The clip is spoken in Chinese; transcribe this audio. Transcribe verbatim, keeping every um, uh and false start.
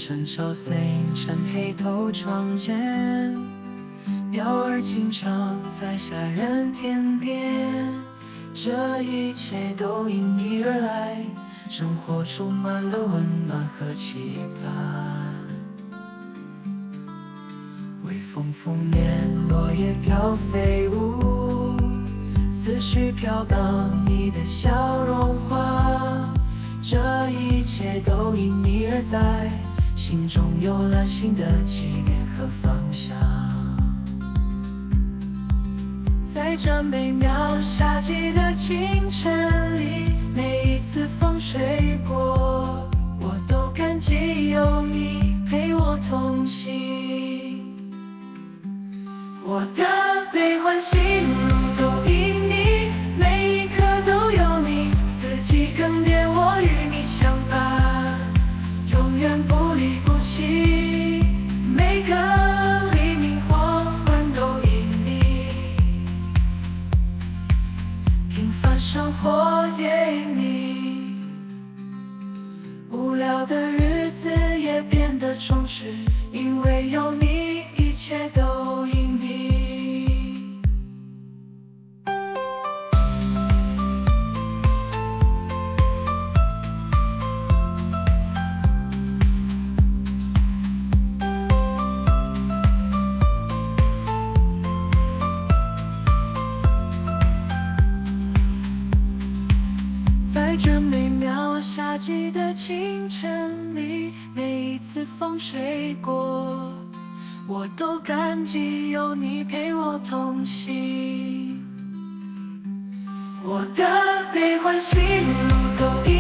晨朝洒趁黑透窗间，鸟儿经常在下人天边。这一切都因你而来，生活充满了温暖和期盼。微风拂面，落叶飘飞舞，思绪飘荡你的笑容花。这一切都因你而在，心中有了新的起点和方向。在这美妙夏季的清晨里，每一次风吹过，我都感激有你陪我同行。我的悲欢喜怒都因你，每一刻都有你，四季更迭我与你相伴，永远不离不弃。每个黎明黄昏都因你，平凡生活也因你，无聊的日子也变得充实，因为有你，一切都因你。在这美妙夏季的清晨里，每一次风吹过，我都感激有你陪我同行。我的悲欢喜怒都因